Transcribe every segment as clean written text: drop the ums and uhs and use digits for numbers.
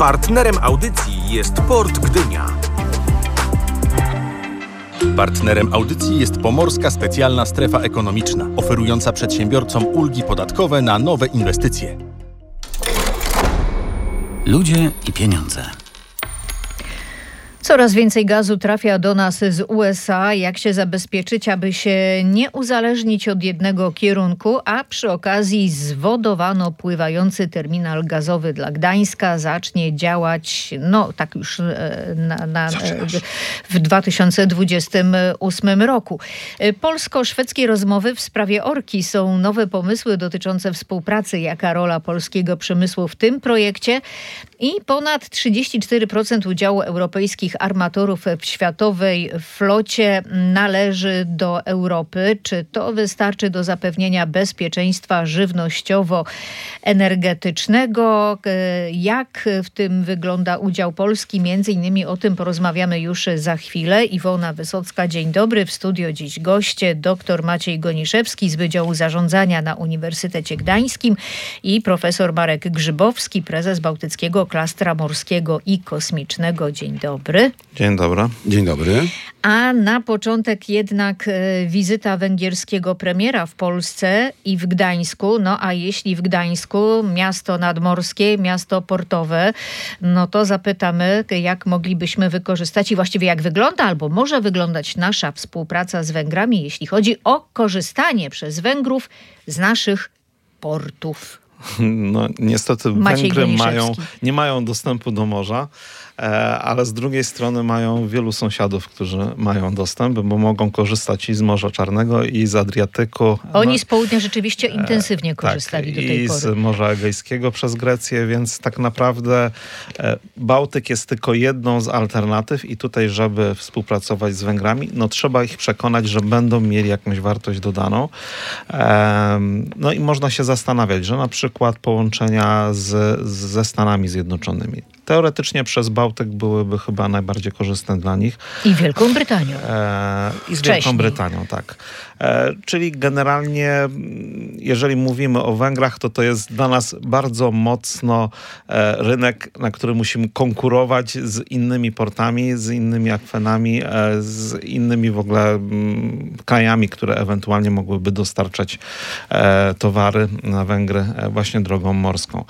Partnerem audycji jest Port Gdynia. Partnerem audycji jest Pomorska Specjalna Strefa Ekonomiczna, oferująca przedsiębiorcom ulgi podatkowe na nowe inwestycje. Ludzie i pieniądze. Coraz więcej gazu trafia do nas z USA. Jak się zabezpieczyć, aby się nie uzależnić od jednego kierunku, a przy okazji zwodowano pływający terminal gazowy dla Gdańska zacznie działać, tak już w 2028 roku. Polsko-szwedzkie rozmowy w sprawie Orki. Są nowe pomysły dotyczące współpracy. Jaka rola polskiego przemysłu w tym projekcie? I ponad 34% udziału europejskich armatorów w światowej flocie należy do Europy. Czy to wystarczy do zapewnienia bezpieczeństwa żywnościowo-energetycznego? Jak w tym wygląda udział Polski? Między innymi o tym porozmawiamy już za chwilę. Iwona Wysocka, dzień dobry. W studio dziś goście dr Maciej Goniszewski z Wydziału Zarządzania na Uniwersytecie Gdańskim i profesor Marek Grzybowski, prezes Bałtyckiego Klastra Morskiego i Kosmicznego. Dzień dobry. Dzień dobry. Dzień dobry. A na początek jednak wizyta węgierskiego premiera w Polsce i w Gdańsku. A jeśli w Gdańsku miasto nadmorskie, miasto portowe, to zapytamy, jak moglibyśmy wykorzystać i właściwie jak wygląda albo może wyglądać nasza współpraca z Węgrami, jeśli chodzi o korzystanie przez Węgrów z naszych portów. Niestety Węgry nie mają dostępu do morza, ale z drugiej strony mają wielu sąsiadów, którzy mają dostęp, bo mogą korzystać i z Morza Czarnego, i z Adriatyku. Oni z południa rzeczywiście intensywnie korzystali do tej pory. I z Morza Egejskiego przez Grecję, więc tak naprawdę Bałtyk jest tylko jedną z alternatyw i tutaj, żeby współpracować z Węgrami, trzeba ich przekonać, że będą mieli jakąś wartość dodaną. I można się zastanawiać, że na przykład połączenia ze Stanami Zjednoczonymi. Teoretycznie przez Bałtyk byłyby chyba najbardziej korzystne dla nich. I Wielką Brytanią. I z Wielką Brytanią, tak. Czyli generalnie, jeżeli mówimy o Węgrach, to jest dla nas bardzo mocno rynek, na który musimy konkurować z innymi portami, z innymi akwenami, z innymi w ogóle krajami, które ewentualnie mogłyby dostarczać towary na Węgry właśnie drogą morską.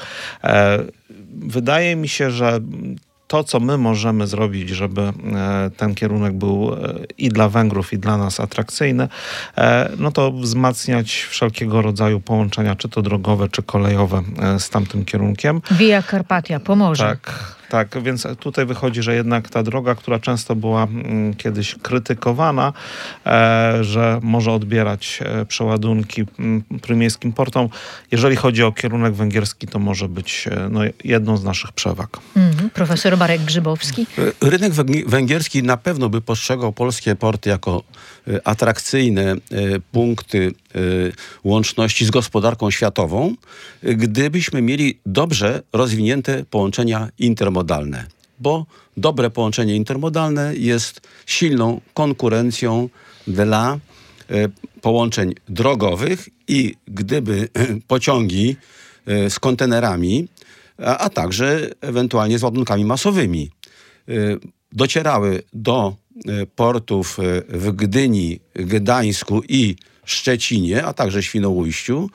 Wydaje mi się, że to, co my możemy zrobić, żeby ten kierunek był i dla Węgrów, i dla nas atrakcyjny, to wzmacniać wszelkiego rodzaju połączenia, czy to drogowe, czy kolejowe z tamtym kierunkiem. Via Carpatia pomoże. Tak, więc tutaj wychodzi, że jednak ta droga, która często była kiedyś krytykowana, że może odbierać przeładunki trójmiejskim portom, jeżeli chodzi o kierunek węgierski, to może być jedną z naszych przewag. Profesor Marek Grzybowski. Rynek węgierski na pewno by postrzegał polskie porty jako atrakcyjne punkty łączności z gospodarką światową, gdybyśmy mieli dobrze rozwinięte połączenia intermodalne. Bo dobre połączenie intermodalne jest silną konkurencją dla połączeń drogowych i gdyby pociągi z kontenerami, a także ewentualnie z ładunkami masowymi docierały do portów w Gdyni, Gdańsku i Szczecinie, a także Świnoujściu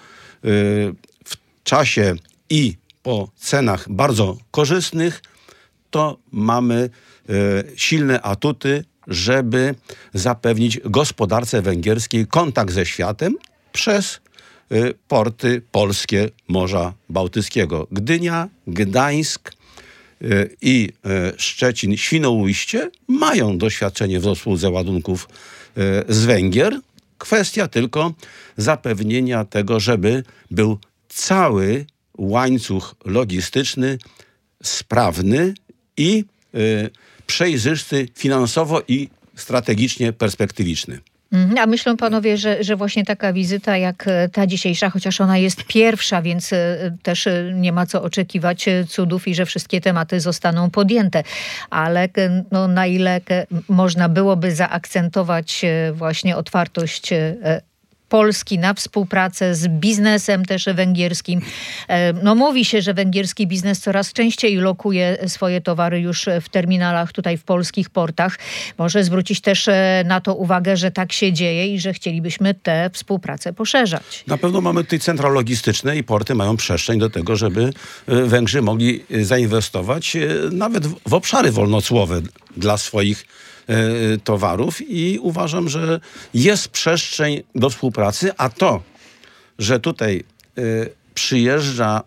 w czasie i po cenach bardzo korzystnych, to mamy silne atuty, żeby zapewnić gospodarce węgierskiej kontakt ze światem przez porty polskie Morza Bałtyckiego. Gdynia, Gdańsk i Szczecin, Świnoujście mają doświadczenie w obsłudze ładunków z Węgier. Kwestia tylko zapewnienia tego, żeby był cały łańcuch logistyczny sprawny i przejrzysty finansowo i strategicznie perspektywiczny. A myślą panowie, że właśnie taka wizyta jak ta dzisiejsza, chociaż ona jest pierwsza, więc też nie ma co oczekiwać cudów i że wszystkie tematy zostaną podjęte. Ale na ile można byłoby zaakcentować właśnie otwartość Polski na współpracę z biznesem też węgierskim. No mówi się, że węgierski biznes coraz częściej lokuje swoje towary już w terminalach tutaj w polskich portach. Może zwrócić też na to uwagę, że tak się dzieje i że chcielibyśmy tę współpracę poszerzać. Na pewno mamy tutaj centra logistyczne i porty mają przestrzeń do tego, żeby Węgrzy mogli zainwestować nawet w obszary wolnocłowe dla swoich towarów i uważam, że jest przestrzeń do współpracy, a to, że tutaj przyjeżdża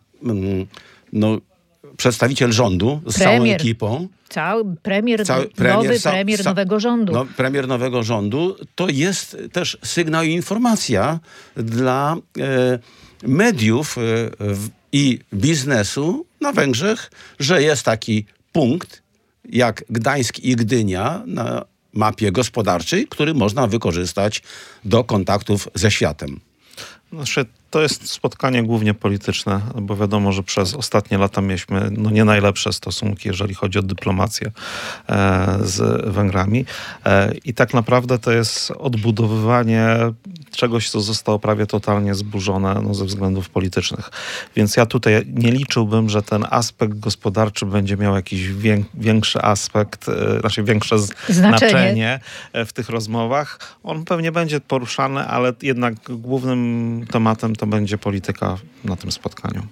przedstawiciel rządu z całą ekipą. Premier nowego rządu. Premier nowego rządu to jest też sygnał i informacja dla mediów i biznesu na Węgrzech, że jest taki punkt jak Gdańsk i Gdynia na mapie gospodarczej, który można wykorzystać do kontaktów ze światem. Znaczy, to jest spotkanie głównie polityczne, bo wiadomo, że przez ostatnie lata mieliśmy nie najlepsze stosunki, jeżeli chodzi o dyplomację z Węgrami. I tak naprawdę to jest odbudowywanie czegoś, co zostało prawie totalnie zburzone ze względów politycznych. Więc ja tutaj nie liczyłbym, że ten aspekt gospodarczy będzie miał jakiś większy aspekt, większe znaczenie w tych rozmowach. On pewnie będzie poruszany, ale jednak głównym tematem to będzie polityka na tym spotkaniu.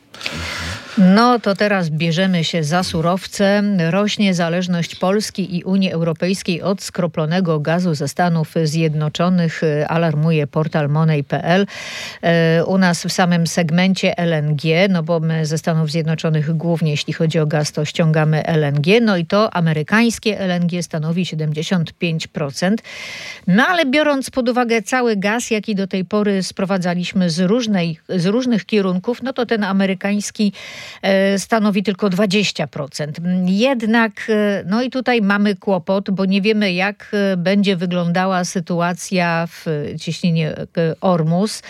No to teraz bierzemy się za surowce. Rośnie zależność Polski i Unii Europejskiej od skroplonego gazu ze Stanów Zjednoczonych, alarmuje portal Money.pl. U nas w samym segmencie LNG, no bo my ze Stanów Zjednoczonych głównie jeśli chodzi o gaz, to ściągamy LNG, no i to amerykańskie LNG stanowi 75%. No ale biorąc pod uwagę cały gaz, jaki do tej pory sprowadzaliśmy z różnych kierunków, no to ten amerykański stanowi tylko 20%. Jednak, no i tutaj mamy kłopot, bo nie wiemy, jak będzie wyglądała sytuacja w cieśninie Ormus.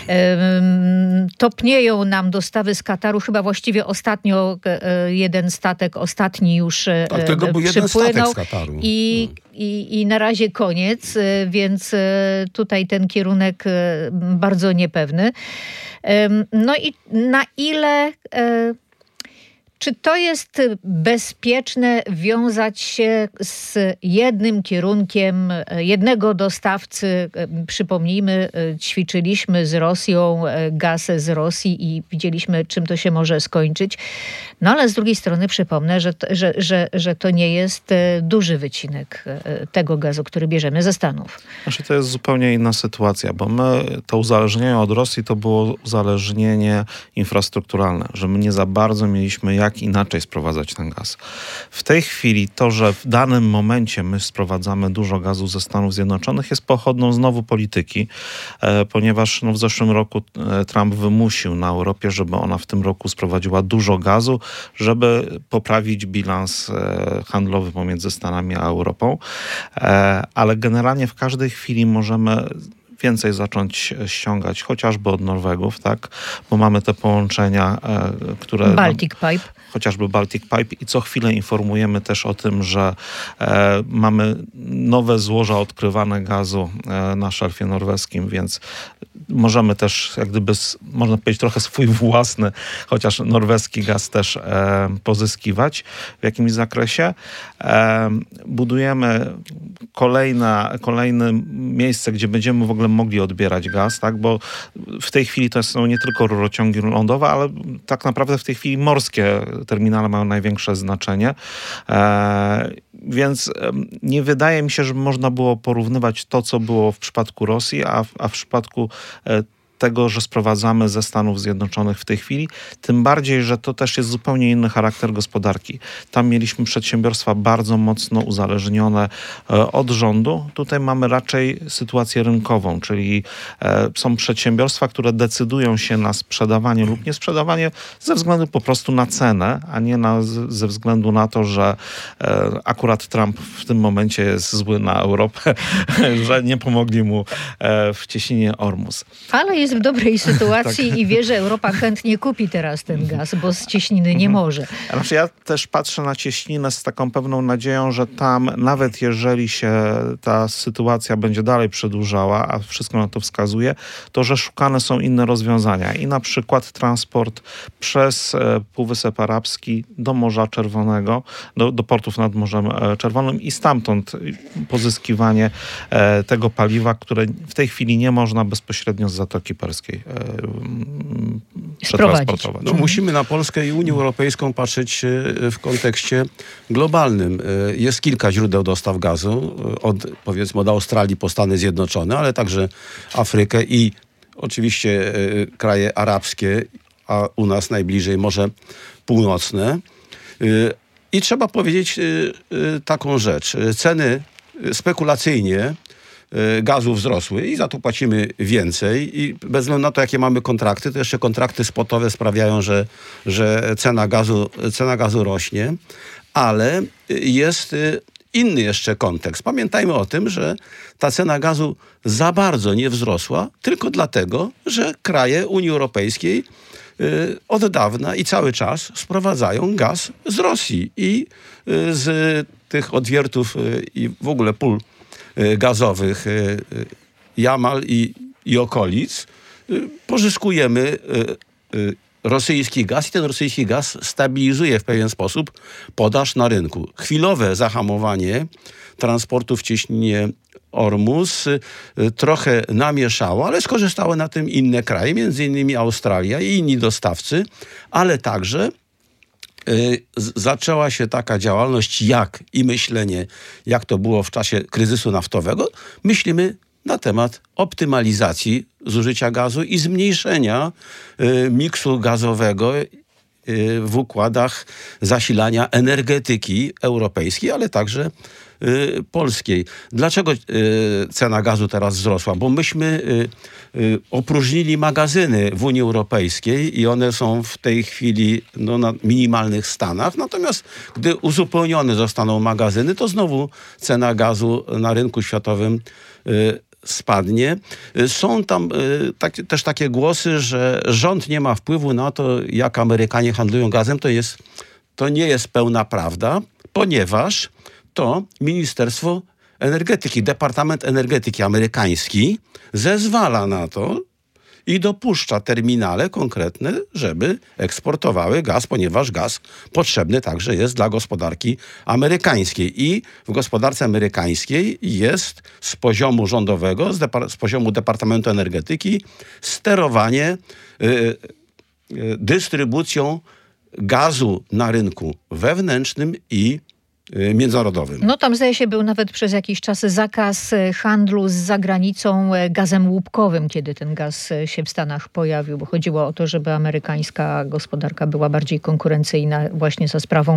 Topnieją nam dostawy z Kataru, chyba właściwie ostatnio jeden statek, ostatni już tylko był jeden statek z Kataru. I na razie koniec, więc tutaj ten kierunek bardzo niepewny. No i na ile... Czy to jest bezpieczne wiązać się z jednym kierunkiem, jednego dostawcy? Przypomnijmy, ćwiczyliśmy z Rosją gaz z Rosji i widzieliśmy, czym to się może skończyć. No ale z drugiej strony przypomnę, że to nie jest duży wycinek tego gazu, który bierzemy ze Stanów. Znaczy to jest zupełnie inna sytuacja, bo my to uzależnienie od Rosji to było uzależnienie infrastrukturalne, że my nie za bardzo mieliśmy jak inaczej sprowadzać ten gaz. W tej chwili to, że w danym momencie my sprowadzamy dużo gazu ze Stanów Zjednoczonych, jest pochodną znowu polityki, ponieważ w zeszłym roku Trump wymusił na Europie, żeby ona w tym roku sprowadziła dużo gazu, żeby poprawić bilans handlowy pomiędzy Stanami a Europą. Ale generalnie w każdej chwili możemy więcej zacząć ściągać, chociażby od Norwegów, tak? Bo mamy te połączenia, które... Baltic Pipe. Chociażby Baltic Pipe i co chwilę informujemy też o tym, że mamy nowe złoża odkrywane gazu na szelfie norweskim, więc możemy też jak gdyby, można powiedzieć, trochę swój własny, chociaż norweski gaz też pozyskiwać w jakimś zakresie. Budujemy kolejne miejsce, gdzie będziemy w ogóle mogli odbierać gaz, tak? Bo w tej chwili to są nie tylko rurociągi lądowe, ale tak naprawdę w tej chwili morskie terminale mają największe znaczenie. Więc nie wydaje mi się, że można było porównywać to, co było w przypadku Rosji, a w przypadku tego, że sprowadzamy ze Stanów Zjednoczonych w tej chwili, tym bardziej, że to też jest zupełnie inny charakter gospodarki. Tam mieliśmy przedsiębiorstwa bardzo mocno uzależnione od rządu. Tutaj mamy raczej sytuację rynkową, czyli są przedsiębiorstwa, które decydują się na sprzedawanie lub nie sprzedawanie ze względu po prostu na cenę, a nie ze względu na to, że akurat Trump w tym momencie jest zły na Europę, że nie pomogli mu w cieśninie Ormus. Ale jest jest w dobrej sytuacji i wie, że Europa chętnie kupi teraz ten gaz, bo z cieśniny nie może. Znaczy ja też patrzę na cieśninę z taką pewną nadzieją, że tam nawet jeżeli się ta sytuacja będzie dalej przedłużała, a wszystko na to wskazuje, to że szukane są inne rozwiązania i na przykład transport przez Półwysep Arabski do Morza Czerwonego, do portów nad Morzem Czerwonym i stamtąd pozyskiwanie tego paliwa, które w tej chwili nie można bezpośrednio z Zatoki Perskiej przetransportować. No, musimy na Polskę i Unię Europejską patrzeć w kontekście globalnym. Jest kilka źródeł dostaw gazu, powiedzmy od Australii po Stany Zjednoczone, ale także Afrykę i oczywiście kraje arabskie, a u nas najbliżej Morze Północne. I trzeba powiedzieć taką rzecz. Ceny spekulacyjnie gazu wzrosły i za to płacimy więcej i bez względu na to, jakie mamy kontrakty, to jeszcze kontrakty spotowe sprawiają, że cena gazu rośnie, ale jest inny jeszcze kontekst. Pamiętajmy o tym, że ta cena gazu za bardzo nie wzrosła tylko dlatego, że kraje Unii Europejskiej od dawna i cały czas sprowadzają gaz z Rosji i z tych odwiertów i w ogóle pól gazowych Jamal i okolic pozyskujemy rosyjski gaz i ten rosyjski gaz stabilizuje w pewien sposób podaż na rynku. Chwilowe zahamowanie transportu w cieśninie Ormus trochę namieszało, ale skorzystały na tym inne kraje, między innymi Australia i inni dostawcy, ale także zaczęła się taka działalność i myślenie, jak to było w czasie kryzysu naftowego. Myślimy na temat optymalizacji zużycia gazu i zmniejszenia miksu gazowego w układach zasilania energetyki europejskiej, ale także polskiej. Dlaczego cena gazu teraz wzrosła? Bo myśmy opróżnili magazyny w Unii Europejskiej i one są w tej chwili na minimalnych stanach. Natomiast gdy uzupełnione zostaną magazyny, to znowu cena gazu na rynku światowym spadnie. Są tam też takie głosy, że rząd nie ma wpływu na to, jak Amerykanie handlują gazem. To nie jest pełna prawda, ponieważ to Ministerstwo Energetyki, Departament Energetyki amerykański zezwala na to i dopuszcza terminale konkretne, żeby eksportowały gaz, ponieważ gaz potrzebny także jest dla gospodarki amerykańskiej. I w gospodarce amerykańskiej jest z poziomu rządowego, z poziomu Departamentu Energetyki sterowanie dystrybucją gazu na rynku wewnętrznym i międzynarodowym. No tam zdaje się był nawet przez jakiś czas zakaz handlu z zagranicą gazem łupkowym, kiedy ten gaz się w Stanach pojawił, bo chodziło o to, żeby amerykańska gospodarka była bardziej konkurencyjna właśnie za sprawą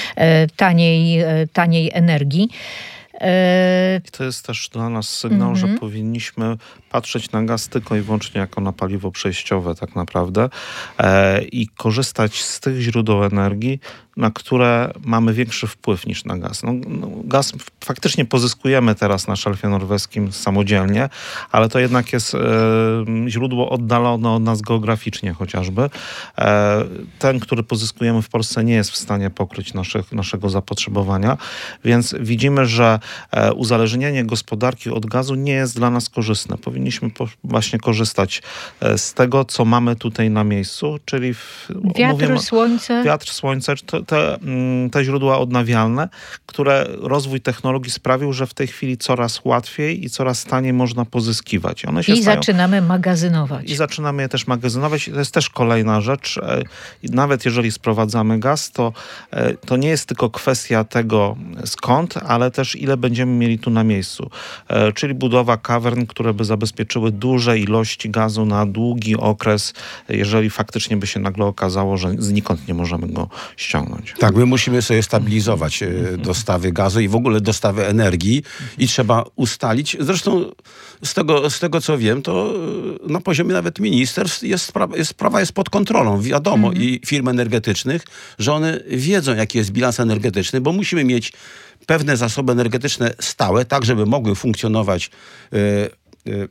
taniej energii. I to jest też dla nas sygnał, że powinniśmy patrzeć na gaz tylko i wyłącznie jako na paliwo przejściowe tak naprawdę i korzystać z tych źródeł energii, na które mamy większy wpływ niż na gaz. Gaz faktycznie pozyskujemy teraz na szelfie norweskim samodzielnie, ale to jednak jest źródło oddalone od nas geograficznie chociażby. Ten, który pozyskujemy w Polsce, nie jest w stanie pokryć naszego zapotrzebowania, więc widzimy, że uzależnienie gospodarki od gazu nie jest dla nas korzystne. Powinniśmy właśnie korzystać z tego, co mamy tutaj na miejscu, czyli wiatr, słońce, te źródła odnawialne, które rozwój technologii sprawił, że w tej chwili coraz łatwiej i coraz taniej można pozyskiwać. Zaczynamy magazynować. I zaczynamy je też magazynować. To jest też kolejna rzecz. Nawet jeżeli sprowadzamy gaz, to nie jest tylko kwestia tego skąd, ale też ile będziemy mieli tu na miejscu. Czyli budowa kawern, które by zabezpieczyły duże ilości gazu na długi okres, jeżeli faktycznie by się nagle okazało, że znikąd nie możemy go ściągnąć. Tak, my musimy sobie stabilizować dostawy gazu i w ogóle dostawy energii i trzeba ustalić, zresztą z tego co wiem, to na poziomie nawet ministerstw sprawa jest pod kontrolą. Wiadomo i firm energetycznych, że one wiedzą, jaki jest bilans energetyczny, bo musimy mieć pewne zasoby energetyczne stałe, tak żeby mogły funkcjonować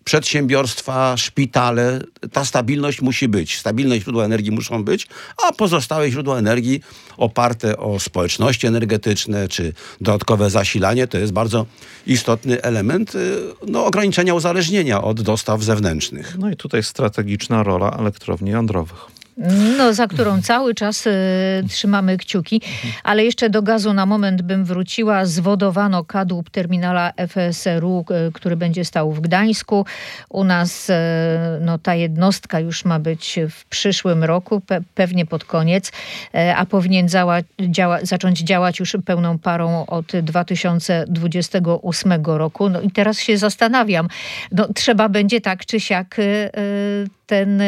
przedsiębiorstwa, szpitale. Ta stabilność musi być. Stabilne źródła energii muszą być, a pozostałe źródła energii oparte o społeczności energetyczne czy dodatkowe zasilanie to jest bardzo istotny element ograniczenia uzależnienia od dostaw zewnętrznych. No i tutaj strategiczna rola elektrowni jądrowych. No, za którą cały czas trzymamy kciuki. Ale jeszcze do gazu na moment bym wróciła. Zwodowano kadłub terminala FSRU, który będzie stał w Gdańsku. U nas ta jednostka już ma być w przyszłym roku, pewnie pod koniec, a powinien zacząć działać już pełną parą od 2028 roku. No i teraz się zastanawiam, trzeba będzie tak czy siak ten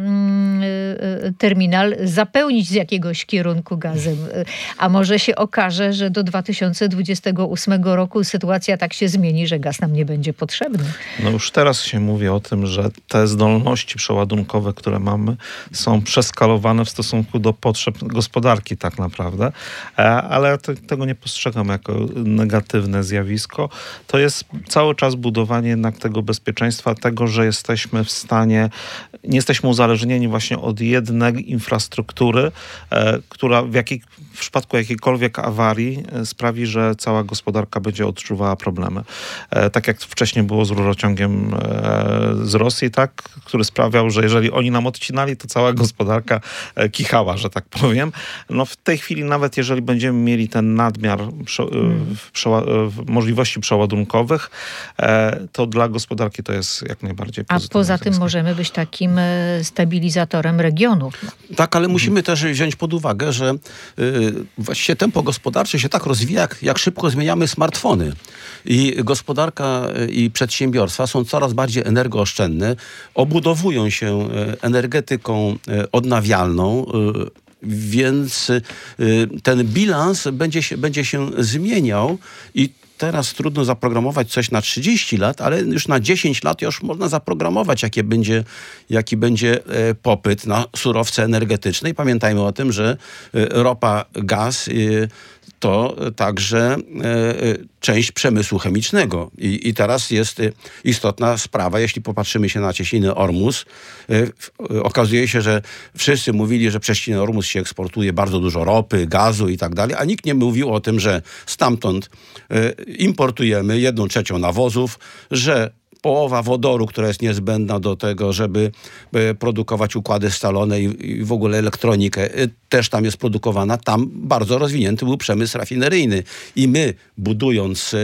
terminal zapełnić z jakiegoś kierunku gazem. A może się okaże, że do 2028 roku sytuacja tak się zmieni, że gaz nam nie będzie potrzebny. No już teraz się mówi o tym, że te zdolności przeładunkowe, które mamy, są przeskalowane w stosunku do potrzeb gospodarki tak naprawdę. Ale tego nie postrzegam jako negatywne zjawisko. To jest cały czas budowanie jednak tego bezpieczeństwa, tego, że jesteśmy w stanie, nie jesteśmy uzależnieni właśnie od jednej infrastruktury, która w przypadku jakiejkolwiek awarii sprawi, że cała gospodarka będzie odczuwała problemy. Tak jak wcześniej było z rurociągiem z Rosji, tak, który sprawiał, że jeżeli oni nam odcinali, to cała gospodarka kichała, że tak powiem. No w tej chwili nawet jeżeli będziemy mieli ten nadmiar możliwości przeładunkowych, to dla gospodarki to jest jak najbardziej pozytywne. A poza tym możemy być takim stabilizatorem regionu. Tak, ale musimy też wziąć pod uwagę, że właściwie tempo gospodarcze się tak rozwija, jak szybko zmieniamy smartfony. I gospodarka i przedsiębiorstwa są coraz bardziej energooszczędne, obudowują się energetyką odnawialną, więc ten bilans będzie się zmieniał i teraz trudno zaprogramować coś na 30 lat, ale już na 10 lat już można zaprogramować, jaki będzie popyt na surowce energetyczne. I pamiętajmy o tym, że ropa, gaz to także część przemysłu chemicznego. I teraz jest istotna sprawa, jeśli popatrzymy się na cieśninę Ormus. Okazuje się, że wszyscy mówili, że przez cieśninę Ormus się eksportuje bardzo dużo ropy, gazu i tak dalej, a nikt nie mówił o tym, że stamtąd importujemy 1/3 nawozów, że połowa wodoru, która jest niezbędna do tego, żeby produkować układy scalone i w ogóle elektronikę, też tam jest produkowana. Tam bardzo rozwinięty był przemysł rafineryjny. I my, budując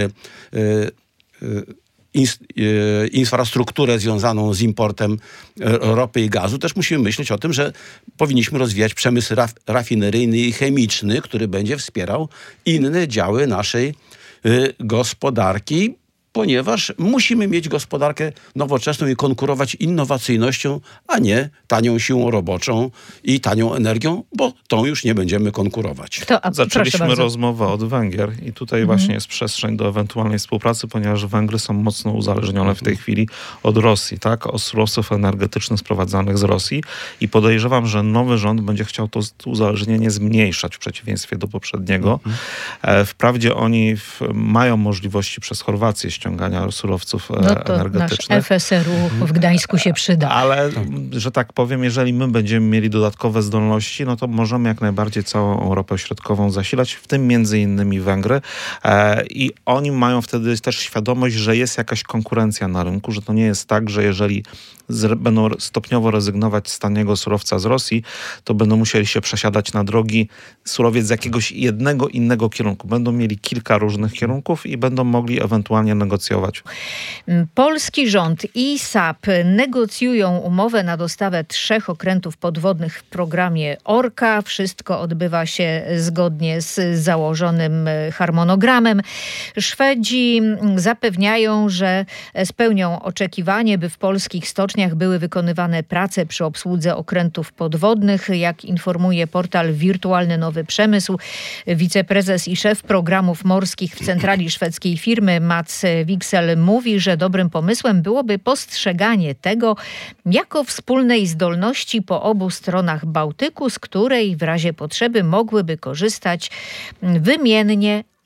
infrastrukturę związaną z importem ropy i gazu, też musimy myśleć o tym, że powinniśmy rozwijać przemysł rafineryjny i chemiczny, który będzie wspierał inne działy naszej gospodarki, ponieważ musimy mieć gospodarkę nowoczesną i konkurować innowacyjnością, a nie tanią siłą roboczą i tanią energią, bo tą już nie będziemy konkurować. Zaczęliśmy rozmowę od Węgier i tutaj właśnie jest przestrzeń do ewentualnej współpracy, ponieważ Węgry są mocno uzależnione w tej chwili od Rosji, tak? Od surowców energetycznych sprowadzanych z Rosji i podejrzewam, że nowy rząd będzie chciał to uzależnienie zmniejszać w przeciwieństwie do poprzedniego. Wprawdzie oni mają możliwości przez Chorwację ściągania surowców energetycznych. Nasz FSRU w Gdańsku się przyda. Ale, że tak powiem, jeżeli my będziemy mieli dodatkowe zdolności, no to możemy jak najbardziej całą Europę Środkową zasilać, w tym między innymi Węgry. I oni mają wtedy też świadomość, że jest jakaś konkurencja na rynku, że to nie jest tak, że jeżeli będą stopniowo rezygnować z taniego surowca z Rosji, to będą musieli się przesiadać na drogi surowiec z jakiegoś jednego innego kierunku. Będą mieli kilka różnych kierunków i będą mogli ewentualnie negocjować. Polski rząd i SAP negocjują umowę na dostawę 3 okrętów podwodnych w programie Orka. Wszystko odbywa się zgodnie z założonym harmonogramem. Szwedzi zapewniają, że spełnią oczekiwanie, by w polskich stoczniach były wykonywane prace przy obsłudze okrętów podwodnych. Jak informuje portal Wirtualny Nowy Przemysł, wiceprezes i szef programów morskich w centrali szwedzkiej firmy Mats Wiksel mówi, że dobrym pomysłem byłoby postrzeganie tego jako wspólnej zdolności po obu stronach Bałtyku, z której w razie potrzeby mogłyby korzystać wymiennie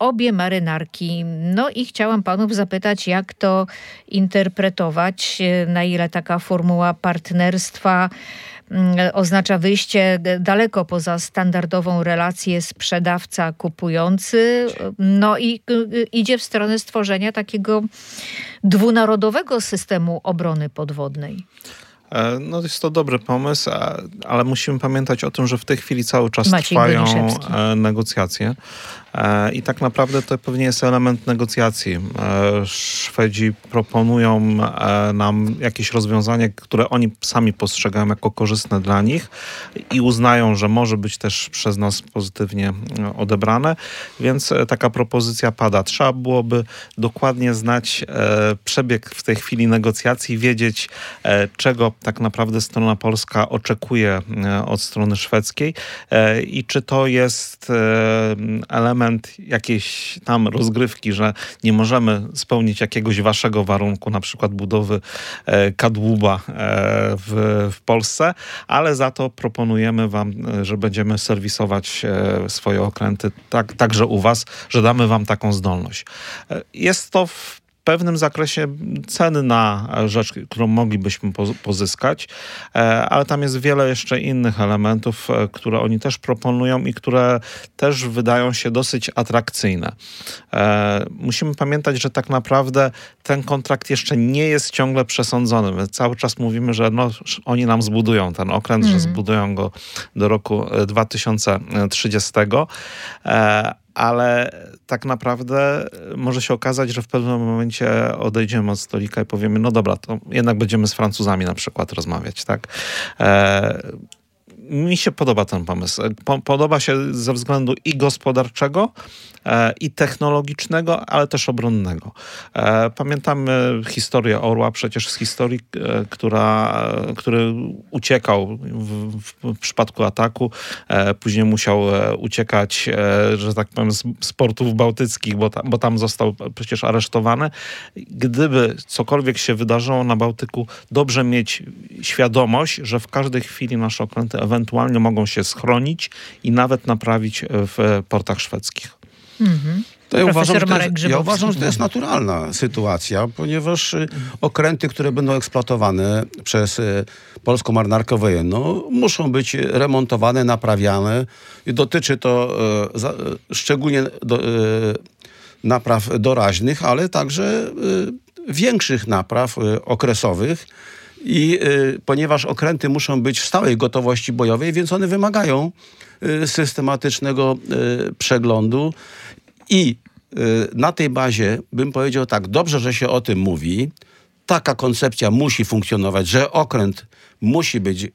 obie marynarki. No i chciałam panów zapytać, jak to interpretować, na ile taka formuła partnerstwa oznacza wyjście daleko poza standardową relację sprzedawca-kupujący, no i idzie w stronę stworzenia takiego dwunarodowego systemu obrony podwodnej. No jest to dobry pomysł, ale musimy pamiętać o tym, że w tej chwili cały czas trwają negocjacje i tak naprawdę to pewnie jest element negocjacji. Szwedzi proponują nam jakieś rozwiązanie, które oni sami postrzegają jako korzystne dla nich i uznają, że może być też przez nas pozytywnie odebrane, więc taka propozycja pada. Trzeba byłoby dokładnie znać przebieg w tej chwili negocjacji, wiedzieć czego tak naprawdę strona polska oczekuje od strony szwedzkiej i czy to jest element jakiejś tam rozgrywki, że nie możemy spełnić jakiegoś waszego warunku, na przykład budowy kadłuba w Polsce, ale za to proponujemy wam, że będziemy serwisować swoje okręty także u was, że damy wam taką zdolność. Jest to w pewnym zakresie ceny na rzecz, którą moglibyśmy pozyskać, ale tam jest wiele jeszcze innych elementów, które oni też proponują i które też wydają się dosyć atrakcyjne. Musimy pamiętać, że tak naprawdę ten kontrakt jeszcze nie jest ciągle przesądzony. My cały czas mówimy, że oni nam zbudują ten okręt, że zbudują go do roku 2030, ale tak naprawdę może się okazać, że w pewnym momencie odejdziemy od stolika i powiemy, no dobra, to jednak będziemy z Francuzami na przykład rozmawiać, tak? Mi się podoba ten pomysł. Podoba się ze względu i gospodarczego, i technologicznego, ale też obronnego. Pamiętamy historię Orła, przecież z historii, który uciekał w przypadku ataku. Później musiał uciekać, że tak powiem, z portów bałtyckich, bo tam został przecież aresztowany. Gdyby cokolwiek się wydarzyło na Bałtyku, dobrze mieć świadomość, że w każdej chwili nasze okręty ewentualnie mogą się schronić i nawet naprawić w portach szwedzkich. To ja uważam, że to jest naturalna sytuacja, ponieważ okręty, które będą eksploatowane przez polską marynarkę wojenną, muszą być remontowane, naprawiane. I dotyczy to szczególnie napraw doraźnych, ale także większych napraw okresowych. I ponieważ okręty muszą być w stałej gotowości bojowej, więc one wymagają systematycznego przeglądu i na tej bazie bym powiedział tak, dobrze, że się o tym mówi, taka koncepcja musi funkcjonować, że okręt musi być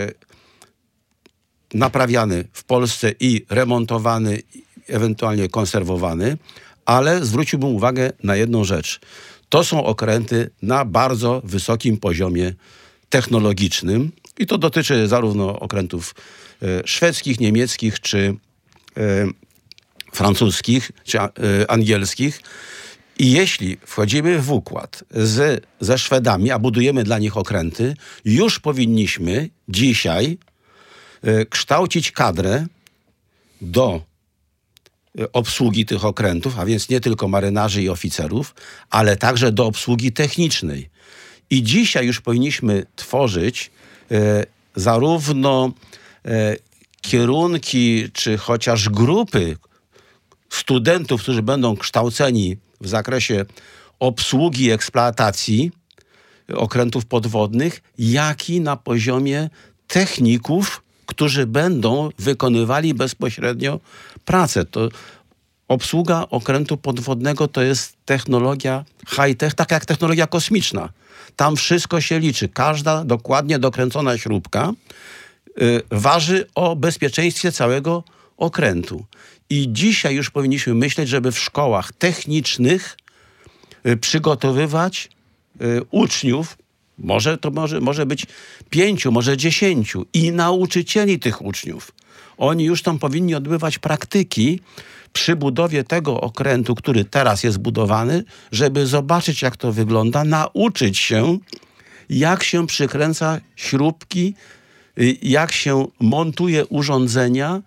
naprawiany w Polsce i remontowany, ewentualnie konserwowany, ale zwróciłbym uwagę na jedną rzecz. To są okręty na bardzo wysokim poziomie technologicznym i to dotyczy zarówno okrętów szwedzkich, niemieckich czy francuskich, czy angielskich. I jeśli wchodzimy w układ ze Szwedami, a budujemy dla nich okręty, już powinniśmy dzisiaj kształcić kadrę do obsługi tych okrętów, a więc nie tylko marynarzy i oficerów, ale także do obsługi technicznej. I dzisiaj już powinniśmy tworzyć zarówno kierunki, czy chociaż grupy studentów, którzy będą kształceni w zakresie obsługi i eksploatacji okrętów podwodnych, jak i na poziomie techników, którzy będą wykonywali bezpośrednio pracę. To obsługa okrętu podwodnego to jest technologia high-tech, taka jak technologia kosmiczna. Tam wszystko się liczy. Każda dokładnie dokręcona śrubka waży o bezpieczeństwie całego okrętu. I dzisiaj już powinniśmy myśleć, żeby w szkołach technicznych przygotowywać uczniów, może być 5, może 10 i nauczycieli tych uczniów. Oni już tam powinni odbywać praktyki przy budowie tego okrętu, który teraz jest budowany, żeby zobaczyć, jak to wygląda, nauczyć się, jak się przykręca śrubki, jak się montuje urządzenia,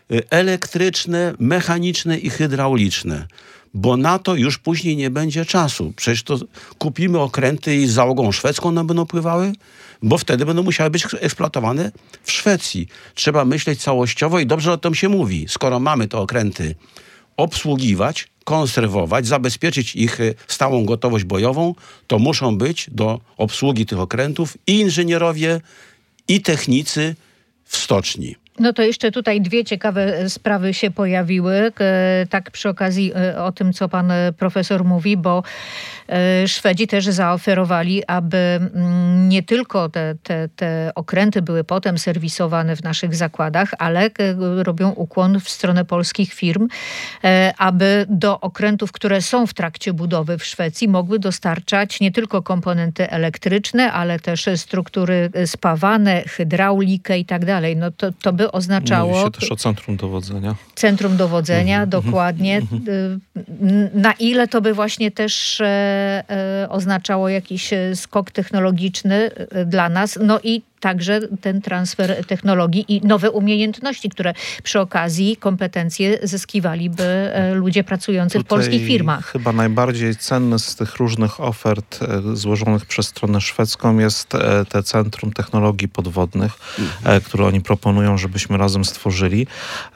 elektryczne, mechaniczne i hydrauliczne. Bo na to już później nie będzie czasu. Przecież to kupimy okręty i z załogą szwedzką one będą pływały, bo wtedy będą musiały być eksploatowane w Szwecji. Trzeba myśleć całościowo i dobrze o tym się mówi. Skoro mamy te okręty obsługiwać, konserwować, zabezpieczyć ich stałą gotowość bojową, to muszą być do obsługi tych okrętów i inżynierowie, i technicy w stoczni. No to jeszcze tutaj dwie ciekawe sprawy się pojawiły. Tak przy okazji o tym, co pan profesor mówi, bo Szwedzi też zaoferowali, aby nie tylko te okręty były potem serwisowane w naszych zakładach, ale robią ukłon w stronę polskich firm, aby do okrętów, które są w trakcie budowy w Szwecji, mogły dostarczać nie tylko komponenty elektryczne, ale też struktury spawane, hydraulikę i tak dalej. No to by oznaczało... Mówi się też o centrum dowodzenia. Centrum dowodzenia, dokładnie. Na ile to by właśnie też oznaczało jakiś skok technologiczny dla nas, no i także ten transfer technologii i nowe umiejętności, które przy okazji kompetencje zyskiwaliby ludzie pracujący w polskich firmach. Chyba najbardziej cenny z tych różnych ofert złożonych przez stronę szwedzką jest te Centrum Technologii Podwodnych, które oni proponują, żebyśmy razem stworzyli.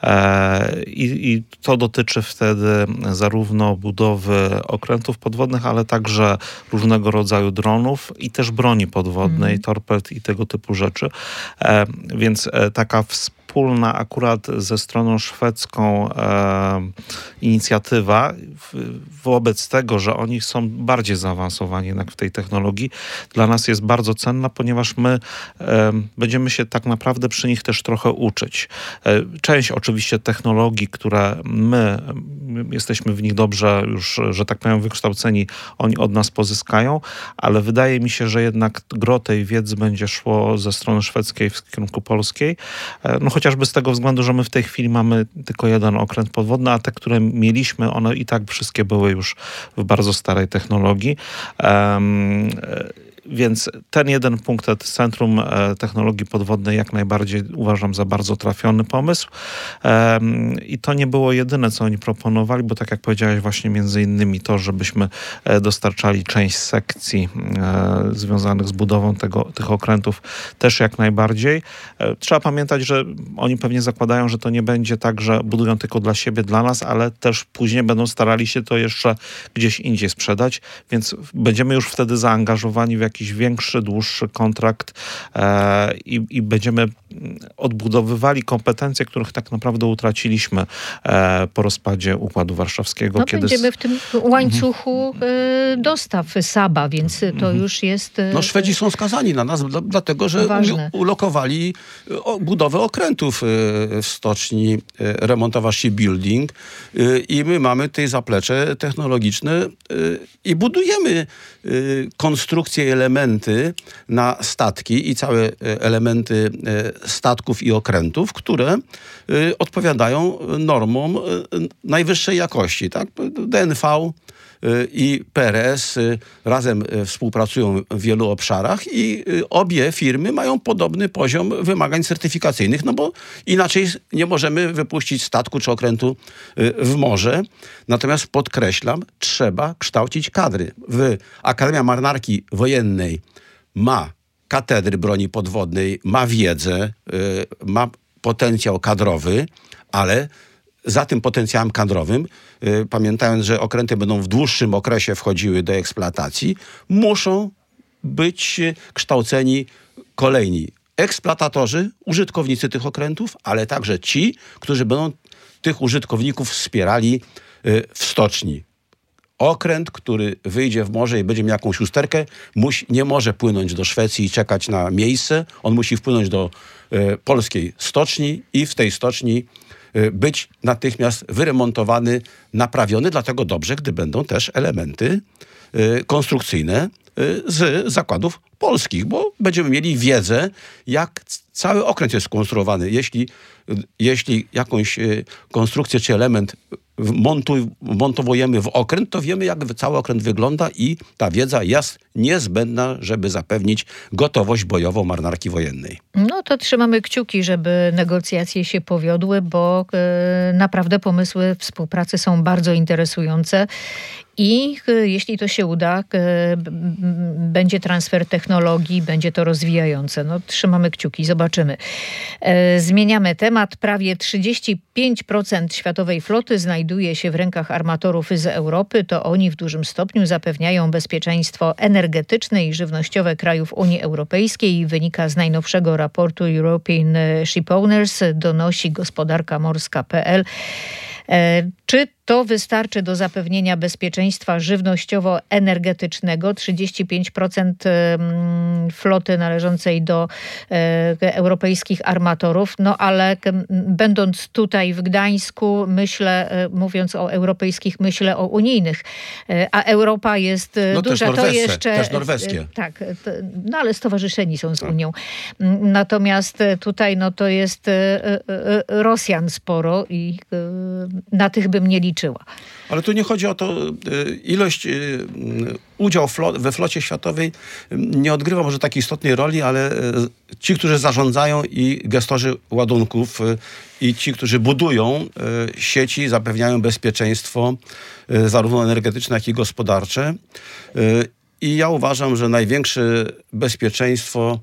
I to dotyczy wtedy zarówno budowy okrętów podwodnych, ale także różnego rodzaju dronów i też broni podwodnej, torped i tego typu rzeczy. Więc taka wspólna akurat ze stroną szwedzką inicjatywa wobec tego, że oni są bardziej zaawansowani jednak w tej technologii, dla nas jest bardzo cenna, ponieważ my będziemy się tak naprawdę przy nich też trochę uczyć. Część oczywiście technologii, które my jesteśmy w nich dobrze już, że tak powiem, wykształceni, oni od nas pozyskają, ale wydaje mi się, że jednak gro tej wiedzy będzie szło ze strony szwedzkiej w kierunku polskiej. No chociażby z tego względu, że my w tej chwili mamy tylko jeden okręt podwodny, a te, które mieliśmy, one i tak wszystkie były już w bardzo starej technologii. Więc ten jeden punkt, Centrum Technologii Podwodnej jak najbardziej uważam za bardzo trafiony pomysł. I to nie było jedyne, co oni proponowali, bo tak jak powiedziałeś, właśnie między innymi to, żebyśmy dostarczali część sekcji związanych z budową tych okrętów też jak najbardziej. Trzeba pamiętać, że oni pewnie zakładają, że to nie będzie tak, że budują tylko dla siebie, dla nas, ale też później będą starali się to jeszcze gdzieś indziej sprzedać, więc będziemy już wtedy zaangażowani w jakiś większy, dłuższy kontrakt i będziemy odbudowywali kompetencje, których tak naprawdę utraciliśmy po rozpadzie Układu Warszawskiego. No będziemy w tym łańcuchu dostaw Saba, więc to już jest... No Szwedzi są skazani na nas, dlatego że ulokowali budowę okrętów w stoczni remontowa Shipbuilding i my mamy tutaj zaplecze technologiczne i budujemy konstrukcje i elementy na statki i całe elementy statków i okrętów, które odpowiadają normom najwyższej jakości. Tak? DNV i PRS razem współpracują w wielu obszarach i obie firmy mają podobny poziom wymagań certyfikacyjnych, no bo inaczej nie możemy wypuścić statku czy okrętu w morze. Natomiast podkreślam, trzeba kształcić kadry. Akademia Marynarki Wojennej ma katedry broni podwodnej, ma wiedzę, ma potencjał kadrowy, ale za tym potencjałem kadrowym, pamiętając, że okręty będą w dłuższym okresie wchodziły do eksploatacji, muszą być kształceni kolejni eksploatatorzy, użytkownicy tych okrętów, ale także ci, którzy będą tych użytkowników wspierali w stoczni. Okręt, który wyjdzie w morze i będzie miał jakąś usterkę, nie może płynąć do Szwecji i czekać na miejsce. On musi wpłynąć do polskiej stoczni i w tej stoczni być natychmiast wyremontowany, naprawiony. Dlatego dobrze, gdy będą też elementy konstrukcyjne z zakładów polskich, bo będziemy mieli wiedzę, jak cały okręt jest skonstruowany. Jeśli jakąś konstrukcję czy element montowujemy w okręt, to wiemy, jak cały okręt wygląda i ta wiedza jest niezbędna, żeby zapewnić gotowość bojową marynarki wojennej. No to trzymamy kciuki, żeby negocjacje się powiodły, bo naprawdę pomysły współpracy są bardzo interesujące. I jeśli to się uda, będzie transfer technologii, będzie to rozwijające. No, trzymamy kciuki, zobaczymy. Zmieniamy temat. Prawie 35% światowej floty znajduje się w rękach armatorów z Europy. To oni w dużym stopniu zapewniają bezpieczeństwo energetyczne i żywnościowe krajów Unii Europejskiej. Wynika z najnowszego raportu European Shipowners, donosi gospodarka morska.pl. Czy to wystarczy do zapewnienia bezpieczeństwa żywnościowo-energetycznego? 35% floty należącej do europejskich armatorów, no ale będąc tutaj w Gdańsku, mówiąc o europejskich, myślę o unijnych. A Europa jest duża, to jeszcze... Też norweskie. Tak, no ale stowarzyszeni są z Unią. Natomiast tutaj no to jest Rosjan sporo i na tych bym nie liczyła. Ale tu nie chodzi o to, udział we flocie światowej nie odgrywa może takiej istotnej roli, ale ci, którzy zarządzają i gestorzy ładunków i ci, którzy budują sieci, zapewniają bezpieczeństwo zarówno energetyczne, jak i gospodarcze. I ja uważam, że największe bezpieczeństwo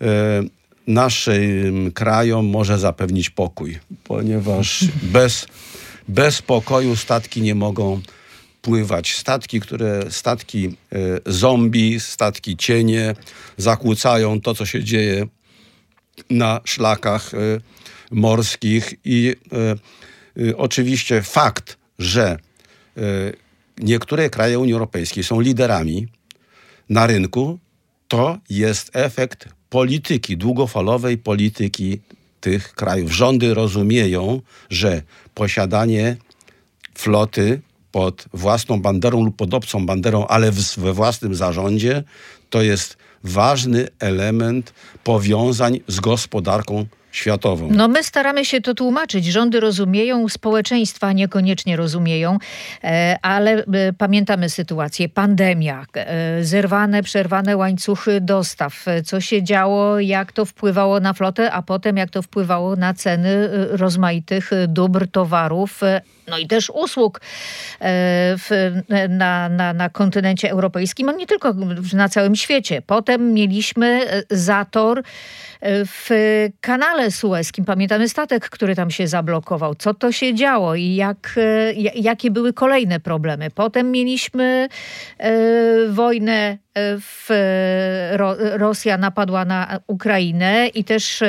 naszym krajom może zapewnić pokój, ponieważ bez pokoju statki nie mogą pływać. Statki zombie, statki cienie zakłócają to, co się dzieje na szlakach morskich i oczywiście fakt, że niektóre kraje Unii Europejskiej są liderami na rynku, to jest efekt polityki, długofalowej polityki tych krajów. Rządy rozumieją, że posiadanie floty pod własną banderą lub pod obcą banderą, ale we własnym zarządzie, to jest ważny element powiązań z gospodarką światową. No my staramy się to tłumaczyć. Rządy rozumieją, społeczeństwa niekoniecznie rozumieją, ale pamiętamy sytuację. Pandemia, przerwane łańcuchy dostaw. Co się działo, jak to wpływało na flotę, a potem jak to wpływało na ceny rozmaitych dóbr, towarów, no i też usług na kontynencie europejskim, no nie tylko na całym świecie. Potem mieliśmy zator w kanale sueskim. Pamiętamy statek, który tam się zablokował. Co to się działo i jakie były kolejne problemy. Potem mieliśmy wojnę Rosja napadła na Ukrainę i też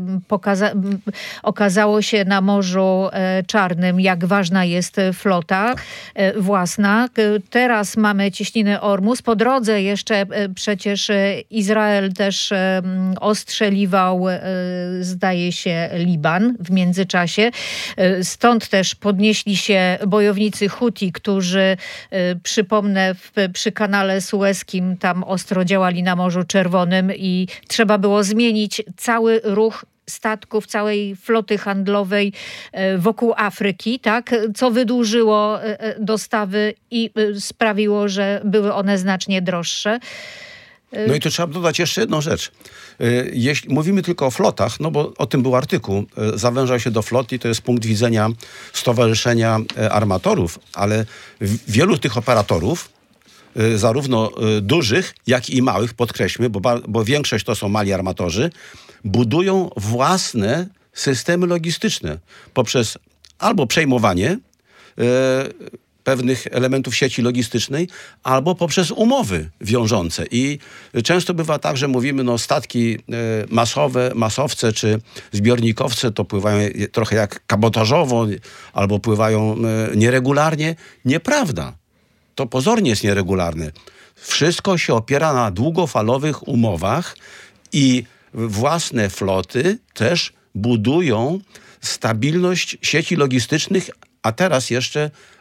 okazało się na Morzu Czarnym, jak ważna jest flota własna. Teraz mamy cieśninę Ormus. Po drodze jeszcze przecież Izrael też ostrzeliwał, zdaje się, Liban w międzyczasie. Stąd też podnieśli się bojownicy Huti, którzy, przypomnę, przy kanale sueskim tam ostro działali na Morzu Czerwonym i trzeba było zmienić cały ruch statków, całej floty handlowej wokół Afryki, tak? Co wydłużyło dostawy i sprawiło, że były one znacznie droższe. No i tu trzeba dodać jeszcze jedną rzecz. Jeśli mówimy tylko o flotach, no bo o tym był artykuł, zawęża się do flot i to jest punkt widzenia Stowarzyszenia Armatorów, ale wielu tych operatorów, zarówno dużych, jak i małych, podkreślmy, bo większość to są mali armatorzy, budują własne systemy logistyczne poprzez albo przejmowanie pewnych elementów sieci logistycznej, albo poprzez umowy wiążące. I często bywa tak, że mówimy, no statki masowce czy zbiornikowce to pływają trochę jak kabotażowo, albo pływają nieregularnie. Nieprawda. To pozornie jest nieregularne. Wszystko się opiera na długofalowych umowach i własne floty też budują stabilność sieci logistycznych, a teraz jeszcze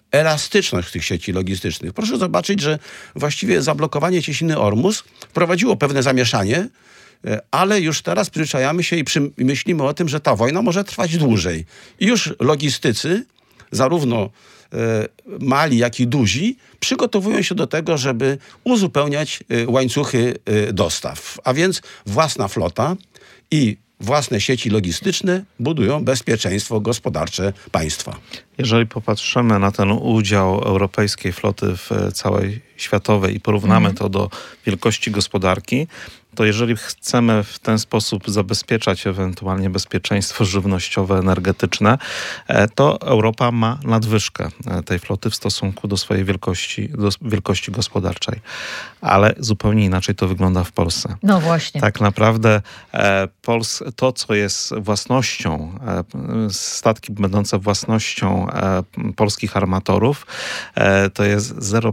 elastyczność tych sieci logistycznych. Proszę zobaczyć, że właściwie zablokowanie cieśniny Ormus prowadziło pewne zamieszanie, ale już teraz przyzwyczajamy się i myślimy o tym, że ta wojna może trwać dłużej. I już logistycy, zarówno mali, jak i duzi, przygotowują się do tego, żeby uzupełniać łańcuchy dostaw. A więc własna flota i własne sieci logistyczne budują bezpieczeństwo gospodarcze państwa. Jeżeli popatrzymy na ten udział europejskiej floty w całej światowej i porównamy to do wielkości gospodarki, to jeżeli chcemy w ten sposób zabezpieczać ewentualnie bezpieczeństwo żywnościowe, energetyczne, to Europa ma nadwyżkę tej floty w stosunku do swojej wielkości gospodarczej. Ale zupełnie inaczej to wygląda w Polsce. No właśnie. Tak naprawdę to, co jest własnością, statki będące własnością polskich armatorów, to jest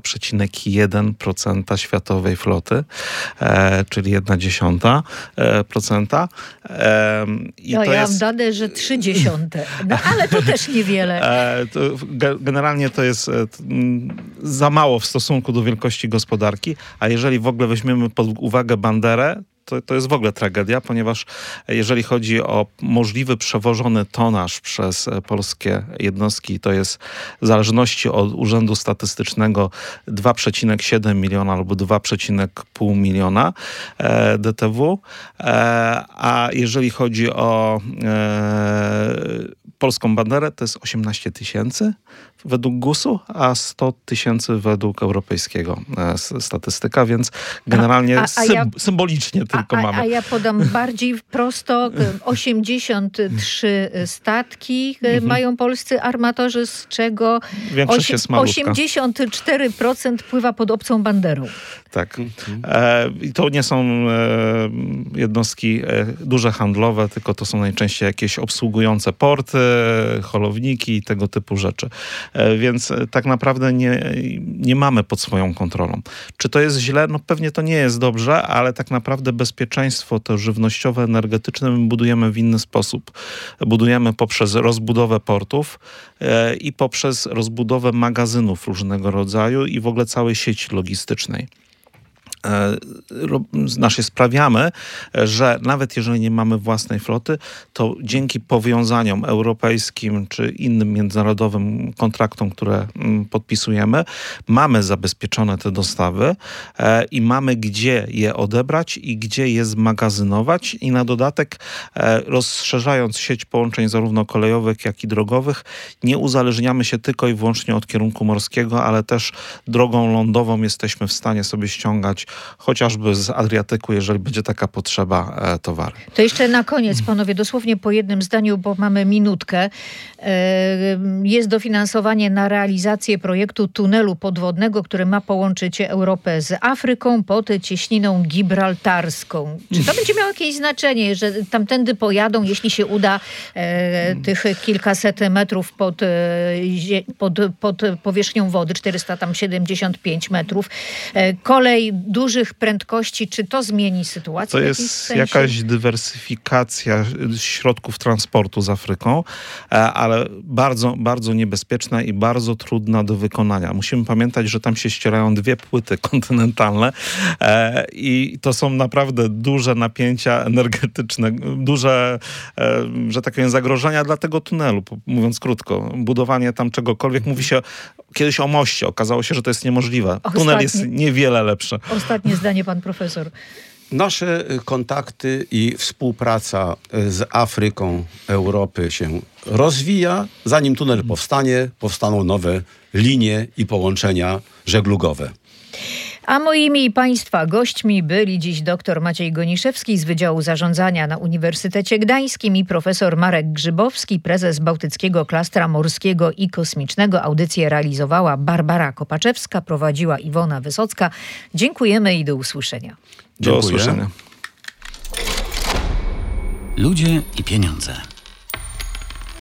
0,1% światowej floty, czyli 0,1%. Ja mam dane, że 0,3. No ale to też niewiele. Generalnie to jest za mało w stosunku do wielkości gospodarki, a jeżeli w ogóle weźmiemy pod uwagę banderę, to jest w ogóle tragedia, ponieważ jeżeli chodzi o możliwy przewożony tonaż przez polskie jednostki, to jest w zależności od Urzędu Statystycznego 2,7 miliona albo 2,5 miliona DTW, a jeżeli chodzi o polską banderę, to jest 18 000 według GUS-u, a 100 000 według europejskiego statystyka, więc generalnie symbolicznie tylko mamy. A ja podam bardziej prosto. 83 statki mają polscy armatorzy, z czego 84% pływa pod obcą banderą. Tak. I to nie są jednostki duże handlowe, tylko to są najczęściej jakieś obsługujące porty, holowniki i tego typu rzeczy. Więc tak naprawdę nie mamy pod swoją kontrolą. Czy to jest źle? No pewnie to nie jest dobrze, ale tak naprawdę bezpieczeństwo to żywnościowe, energetyczne my budujemy w inny sposób. Budujemy poprzez rozbudowę portów i poprzez rozbudowę magazynów różnego rodzaju i w ogóle całej sieci logistycznej. Sprawiamy, że nawet jeżeli nie mamy własnej floty, to dzięki powiązaniom europejskim czy innym międzynarodowym kontraktom, które podpisujemy, mamy zabezpieczone te dostawy i mamy gdzie je odebrać i gdzie je zmagazynować i na dodatek rozszerzając sieć połączeń zarówno kolejowych, jak i drogowych, nie uzależniamy się tylko i wyłącznie od kierunku morskiego, ale też drogą lądową jesteśmy w stanie sobie ściągać chociażby z Adriatyku, jeżeli będzie taka potrzeba, towary. To jeszcze na koniec, panowie, dosłownie po jednym zdaniu, bo mamy minutkę. Jest dofinansowanie na realizację projektu tunelu podwodnego, który ma połączyć Europę z Afryką pod cieśniną gibraltarską. Czy to będzie miało jakieś znaczenie, że tamtędy pojadą, jeśli się uda tych kilkaset metrów pod powierzchnią wody, 475 metrów, kolej dużych prędkości, czy to zmieni sytuację? To jest jakaś dywersyfikacja środków transportu z Afryką, ale bardzo, bardzo niebezpieczna i bardzo trudna do wykonania. Musimy pamiętać, że tam się ścierają dwie płyty kontynentalne i to są naprawdę duże napięcia energetyczne, duże, że tak powiem, zagrożenia dla tego tunelu, mówiąc krótko. Budowanie tam czegokolwiek, mówi się kiedyś o moście, okazało się, że to jest niemożliwe. Tunel jest niewiele lepszy. Ostatnie zdanie, pan profesor. Nasze kontakty i współpraca z Afryką, Europy się rozwija. Zanim tunel powstanie, powstaną nowe linie i połączenia żeglugowe. A moimi i państwa gośćmi byli dziś dr Maciej Goniszewski z Wydziału Zarządzania na Uniwersytecie Gdańskim i profesor Marek Grzybowski, prezes Bałtyckiego Klastra Morskiego i Kosmicznego. Audycję realizowała Barbara Kopaczewska, prowadziła Iwona Wysocka. Dziękujemy i do usłyszenia. Do usłyszenia. Ludzie i pieniądze.